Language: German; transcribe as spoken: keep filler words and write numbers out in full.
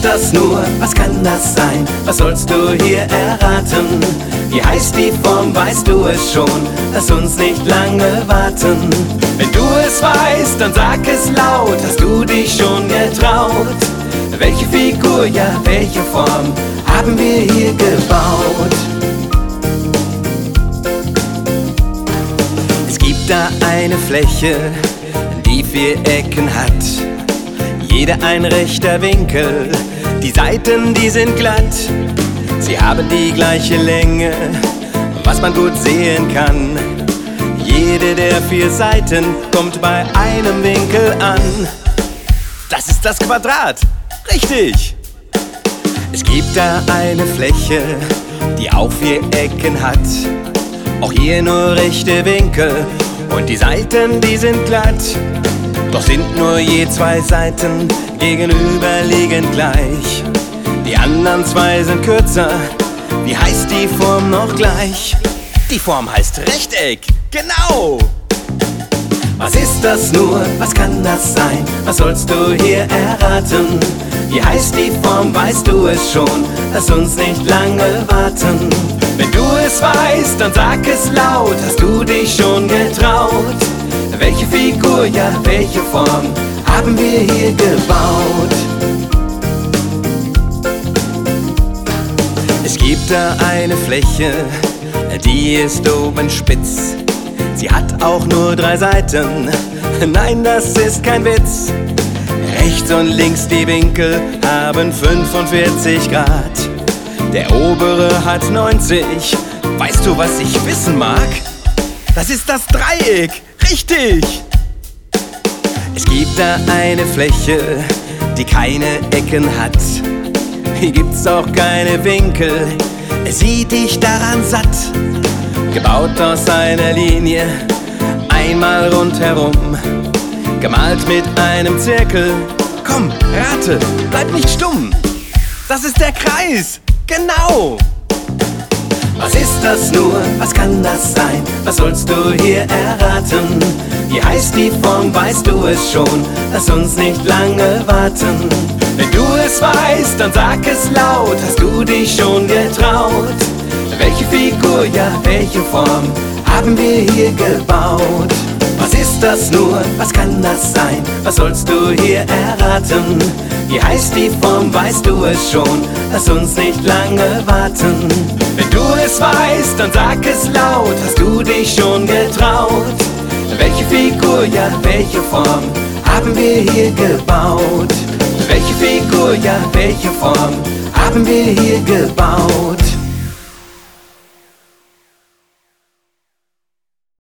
das nur? Was kann das sein? Was sollst du hier erraten? Wie heißt die Form? Weißt du es schon? Lass uns nicht lange warten. Wenn du es weißt, dann sag es laut. Hast du dich schon getraut? Welche Figur, ja, welche Form haben wir hier gebaut? Es gibt da eine Fläche, die vier Ecken hat. Jeder ein rechter Winkel, die Seiten, die sind glatt. Sie haben die gleiche Länge, was man gut sehen kann. Jede der vier Seiten kommt bei einem Winkel an. Das ist das Quadrat, richtig! Es gibt da eine Fläche, die auch vier Ecken hat. Auch hier nur rechte Winkel und die Seiten, die sind glatt. Doch sind nur je zwei Seiten gegenüberliegend gleich. Die anderen zwei sind kürzer. Wie heißt die Form noch gleich? Die Form heißt Rechteck, genau! Was ist das nur? Was kann das sein? Was sollst du hier erraten? Wie heißt die Form? Weißt du es schon? Lass uns nicht lange warten. Wenn du es weißt, dann sag es laut. Hast du dich schon getraut? Welche Figur, ja, welche Form haben wir hier gebaut? Es gibt da eine Fläche, die ist oben spitz. Sie hat auch nur drei Seiten, nein, das ist kein Witz. Rechts und links die Winkel haben fünfundvierzig Grad. Der obere hat neunzig. Weißt du, was ich wissen mag? Das ist das Dreieck, richtig! Es gibt da eine Fläche, die keine Ecken hat. Hier gibt's auch keine Winkel, sieh dich daran satt. Gebaut aus einer Linie, einmal rundherum, gemalt mit einem Zirkel. Komm, rate, bleib nicht stumm. Das ist der Kreis, genau! Was ist das nur? Was kann das sein? Was sollst du hier erraten? Wie heißt die Form? Weißt du es schon? Lass uns nicht lange warten. Wenn du es weißt, dann sag es laut. Hast du dich schon getraut? Welche Figur, ja, welche Form haben wir hier gebaut? Was ist das nur? Was kann das sein? Was sollst du hier erraten? Wie heißt die Form? Weißt du es schon? Lass uns nicht lange warten. Wenn du es weißt, dann sag es laut. Hast du dich schon getraut? Welche Figur, ja, welche Form haben wir hier gebaut? Welche Figur, ja, welche Form haben wir hier gebaut?